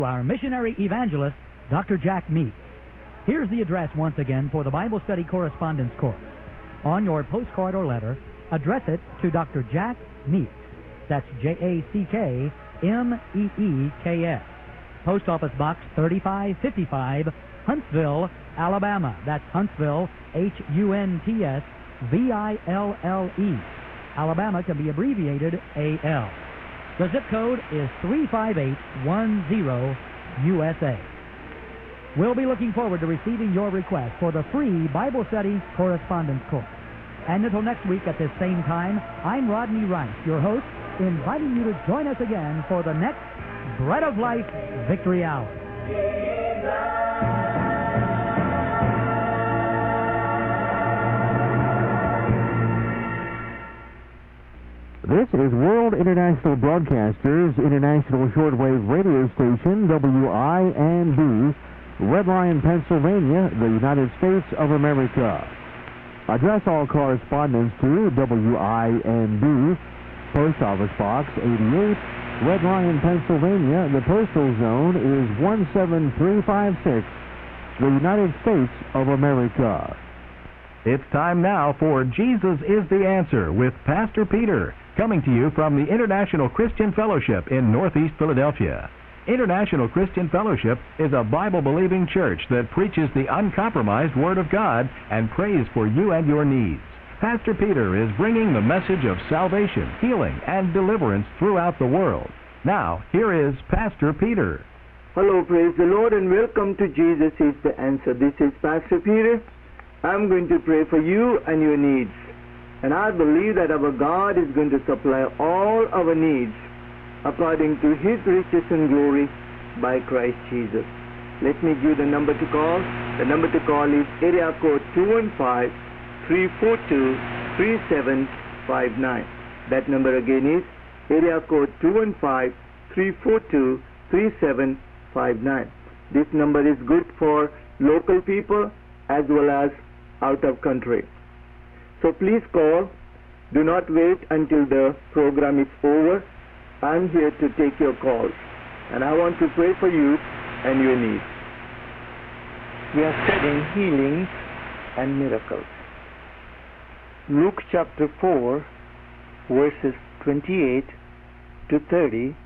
Our missionary evangelist, Dr. Jack Meeks. Here's the address once again for the Bible Study Correspondence Course. On your postcard or letter, address it to Dr. Jack Meeks. That's Jackmeeks. Post Office Box 3555, Huntsville, Alabama. That's Huntsville, Huntsville. Alabama can be abbreviated AL. The zip code is 35810, USA. We'll be looking forward to receiving your request for the free Bible Study Correspondence Course. And until next week at this same time, I'm Rodney Rice, your host, inviting you to join us again for the next Bread of Life Victory Hour. This is World International Broadcasters International Shortwave Radio Station, WINB, Red Lion, Pennsylvania, the United States of America. Address all correspondence to WINB, Post Office Box 88, Red Lion, Pennsylvania. The postal zone is 17356, the United States of America. It's time now for Jesus is the Answer with Pastor Peter, coming to you from the International Christian Fellowship in Northeast Philadelphia. International Christian Fellowship is a Bible-believing church that preaches the uncompromised Word of God and prays for you and your needs. Pastor Peter is bringing the message of salvation, healing, and deliverance throughout the world. Now, here is Pastor Peter. Hello, praise the Lord, and welcome to Jesus is the Answer. This is Pastor Peter. I'm going to pray for you and your needs. And I believe that our God is going to supply all our needs according to His riches and glory by Christ Jesus. Let me give the number to call. The number to call is area code 215-342-3759. That number again is area code 215-342-3759. This number is good for local people as well as out of country. So please call. Do not wait until the program is over. I'm here to take your calls, and I want to pray for you and your needs. We are studying healings and miracles. Luke chapter 4, verses 28 to 30